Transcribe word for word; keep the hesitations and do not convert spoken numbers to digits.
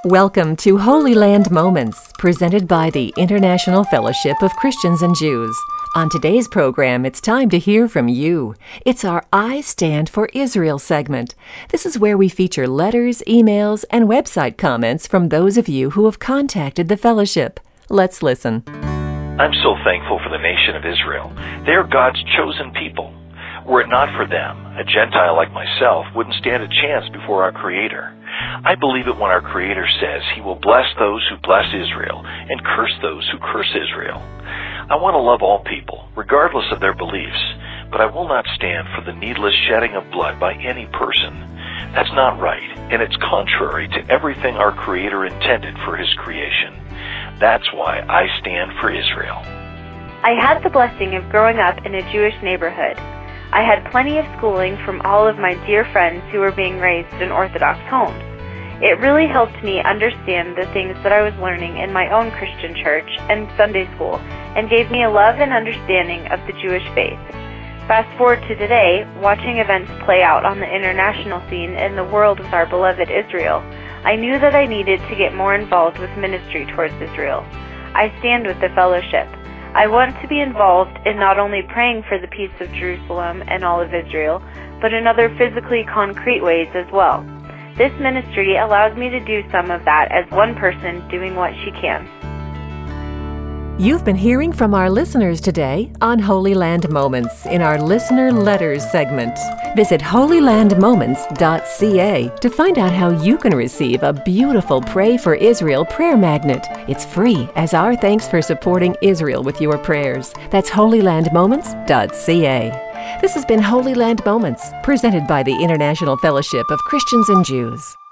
Welcome to Holy Land Moments, presented by the International Fellowship of Christians and Jews. On today's program, it's time to hear from you. It's our I Stand for Israel segment. This is where we feature letters, emails, and website comments from those of you who have contacted the fellowship. Let's listen. I'm so thankful for the nation of Israel. They are God's chosen people. Were it not for them, a Gentile like myself wouldn't stand a chance before our Creator. I believe it when our Creator says He will bless those who bless Israel and curse those who curse Israel. I want to love all people, regardless of their beliefs, but I will not stand for the needless shedding of blood by any person. That's not right, and it's contrary to everything our Creator intended for His creation. That's why I stand for Israel. I had the blessing of growing up in a Jewish neighborhood. I had plenty of schooling from all of my dear friends who were being raised in Orthodox homes. It really helped me understand the things that I was learning in my own Christian church and Sunday school, and gave me a love and understanding of the Jewish faith. Fast forward to today, watching events play out on the international scene in the world with our beloved Israel, I knew that I needed to get more involved with ministry towards Israel. I stand with the fellowship. I want to be involved in not only praying for the peace of Jerusalem and all of Israel, but in other physically concrete ways as well. This ministry allows me to do some of that as one person doing what she can. You've been hearing from our listeners today on Holy Land Moments in our Listener Letters segment. Visit holy land moments dot c a to find out how you can receive a beautiful Pray for Israel prayer magnet. It's free as our thanks for supporting Israel with your prayers. That's holy land moments dot c a. This has been Holy Land Moments, presented by the International Fellowship of Christians and Jews.